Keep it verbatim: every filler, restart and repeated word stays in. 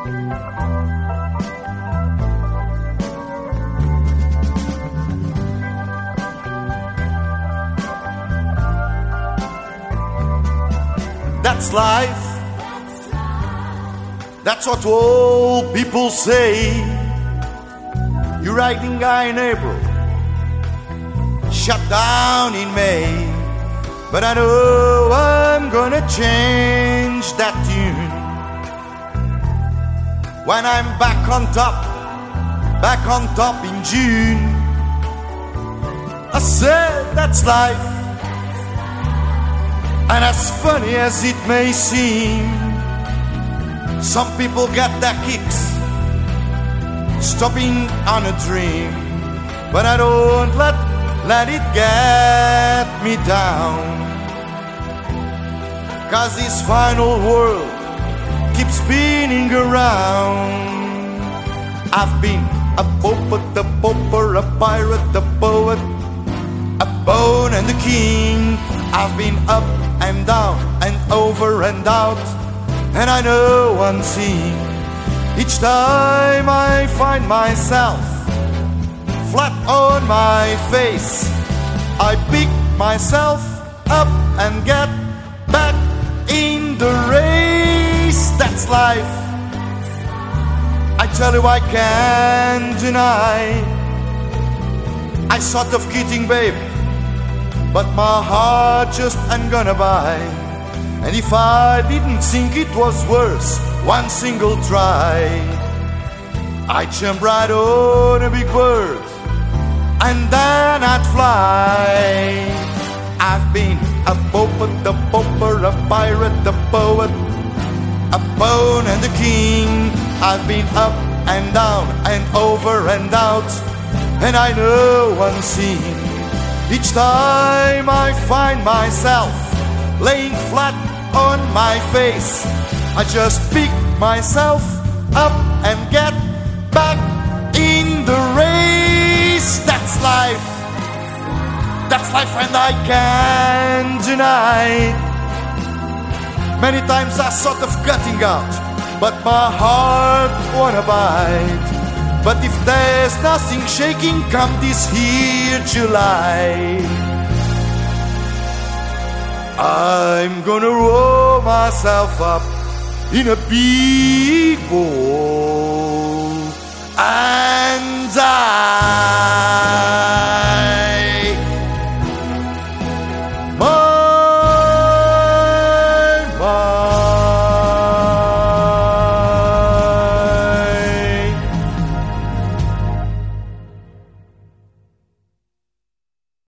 That's life. That's what all people say. You're riding guy in April, shut down in May. But I know I'm gonna change that tune when I'm back on top, back on top in June. I said that's life. And as funny as it may seem, some people get their kicks stopping on a dream. But I don't let, let it get me down, 'cause this final world keeps spinning around. I've been a poet, a pauper, a pirate, a poet, a bone and a king. I've been up and down and over and out, and I know one thing: each time I find myself flat on my face, I pick myself up and get back in the race. That's life. I tell you, I can't deny I sort of kidding, babe, but my heart just ain't gonna buy. And if I didn't think it was worth one single try, I'd jump right on a big bird and then I'd fly. I've been a poet, a pauper, a pirate, a poet, a bone and a king. I've been up and down and over and out, and I know one thing: each time I find myself laying flat on my face, I just pick myself up and get back in the race. That's life. That's life, and I can't deny. Many times I sort of cutting out, but my heart wanna bite. But if there's nothing shaking come this here July, I'm gonna roll myself up in a big ball and die.